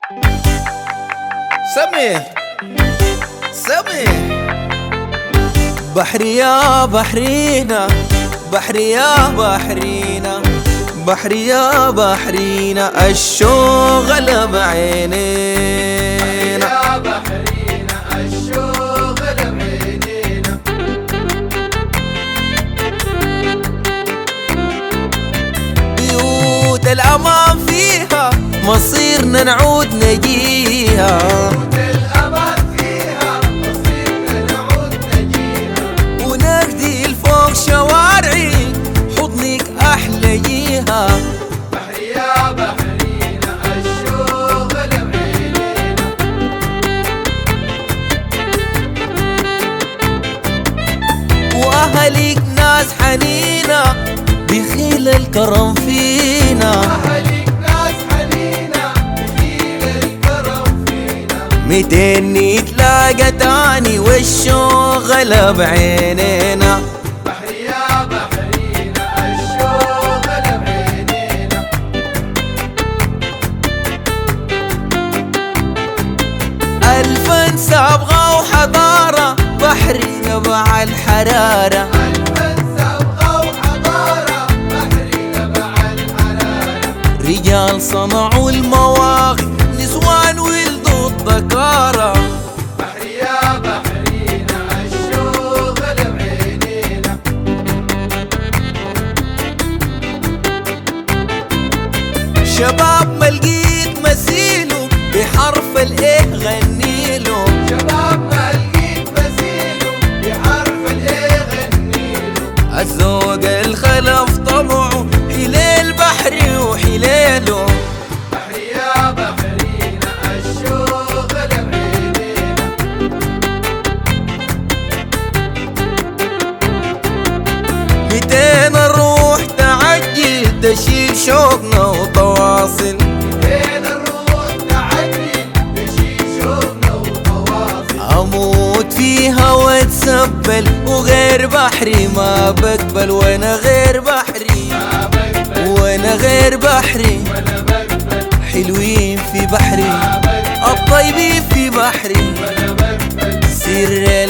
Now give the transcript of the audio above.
سمي بحري يا بحرينا، بحري يا بحرينا، بحري يا بحرينا، الشوق غلب عينينا. يا بحرينا الشوق غلب عينينا. بيوت الأمان فيها مصيرنا نعود نجيها، بيوت الأمان فيها مصيرنا نعود نجيها. ونجدي الفوق شوارعي حضنك أحلى جيها. بحري يا بحرينا الشوق غلب عينينا. وأهلك ناس حنينة بخيل الكرم فينا، أهلك ناس حنينة بخيل الكرم فينا. 200 نتلاقى تاني والشوق غلب عينينا. بحري يا بحرينا الشوق غلب عينينا. ألف صبغة وحضارة بحري نبع الحرارة، رجال صنعوا المواقف نسوان ولدوا الذكارة. بحري يا بحرينا الشوق غلب عينينا. شباب ما لقيت مثيله بحرف الايه غنيله، شباب ما لقيت مثيله بحرف الايه غنيله. الذوق الخلف طبعه حليل بحري وحليله. بحري يا بحرينا الشوق غلب عينينا. ميتين الروح تعجل تشيل شوقنا وتواصل، بين الروح تعجل تشيل شوقنا وتواصل. اموت فيها واتسبل وغير بحري ما بقبل، وانا غير بحري ما بقبل وانا غير بحري، ولا بقبل حلوين في بحري ما بقبل الطيبين في بحري، ولا بقبل. سر